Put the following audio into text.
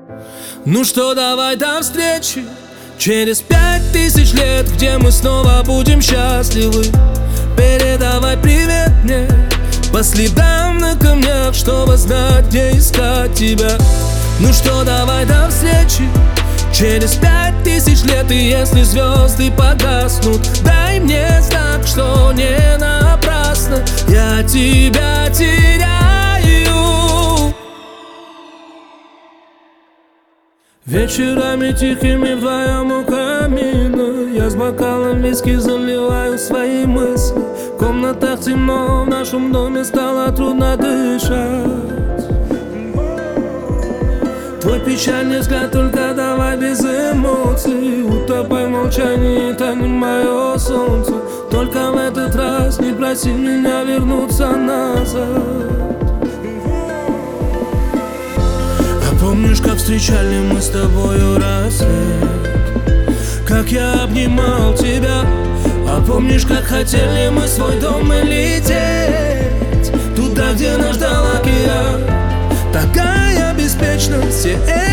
Ну что, давай до встречи через 5000 лет, где мы снова будем счастливы. Передавай привет мне по следам на камнях, чтобы знать, где искать тебя. Ну что, давай до встречи через 5000 лет, и если звезды погаснут, дай мне знак, что не напрасно я тебя теряю. Вечерами тихими вдвоем у камина я с бокалом виски заливаю свои мысли. В комнатах темно, в нашем доме стало трудно дышать. Твой печальный взгляд, только давай без эмоций. Утопай в молчании, это не мое солнце. Только в этот раз не проси меня вернуться назад. Помнишь, как встречали мы с тобою рассвет, как я обнимал тебя? А помнишь, как хотели мы свой дом и лететь туда, где нас ждал океан? Такая беспечность, все